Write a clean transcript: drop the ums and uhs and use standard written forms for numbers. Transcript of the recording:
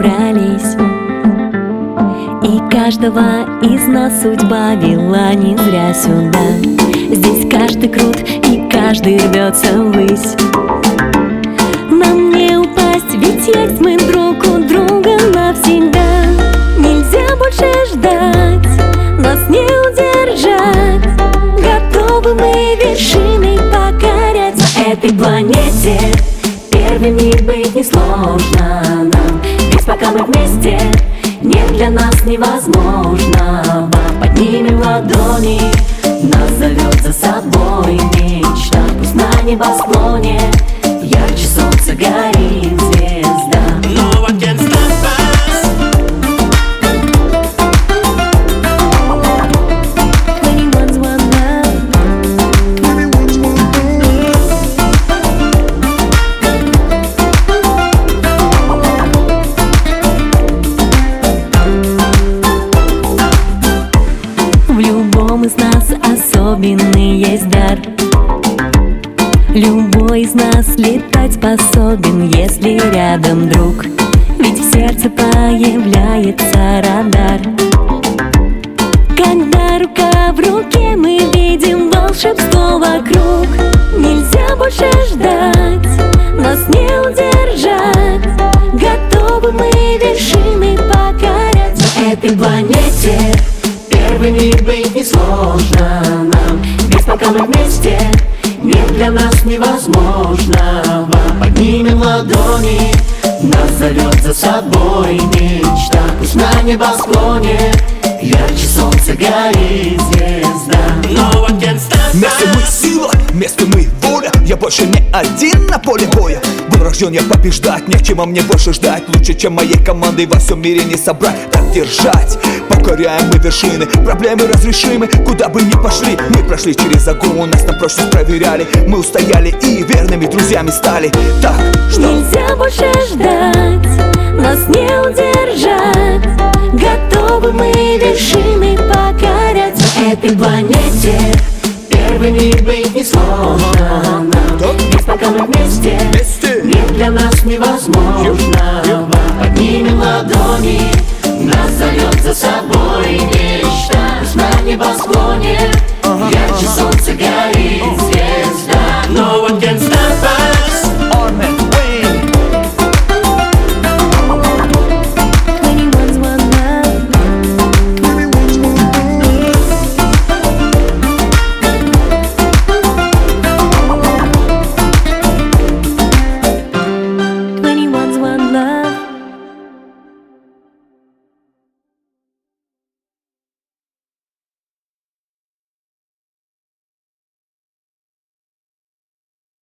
собрались, и каждого из нас судьба вела не зря сюда. Здесь каждый крут и каждый рвется ввысь. Нам не упасть, ведь есть мы друг у друга навсегда. Нельзя больше ждать, нас не удержать. Готовы мы вершины покорять. На этой планете первыми быть несложно нам, ведь пока мы вместе, нет для нас невозможного. Поднимем ладони, нас зовет за собой мечта. Пусть на небосклоне ярче солнца горит звезда. No one can stop us. Anyone's wonder. В любом из нас особенный есть дар. Любой из нас летать способен, если рядом друг. Ведь в сердце появляется радар. Когда рука в руке, мы видим волшебство вокруг. Нельзя больше ждать, нас не удержать. Готовы мы вершины покорять. На этой планете первыми быть несложно нам, ведь пока мы вместе, нет для нас невозможного. Поднимем ладони, нас зовет за собой мечта. Пусть на небосклоне ярче солнца горит звезда. No one can stop Вместе мы us. сила, вместе мы воля. Я больше не один на поле боя. Был рожден я побеждать, не к чему мне больше ждать. Лучше, чем моей командой во всем мире не собрать. Так держать, покоряем мы вершины, проблемы разрешимы, куда бы ни пошли. Мы прошли через огонь, нас на прочность проверяли. Мы устояли и верными друзьями стали. Так, что? Нельзя больше ждать, нас не удержать. Готовы мы вершины покорять. На этой планете первыми быть несложно нам, ведь пока мы вместе, нет для нас невозможного. Поднимем ладони, нас зовет за собой мечта. Пусть на небосклоне ярче солнца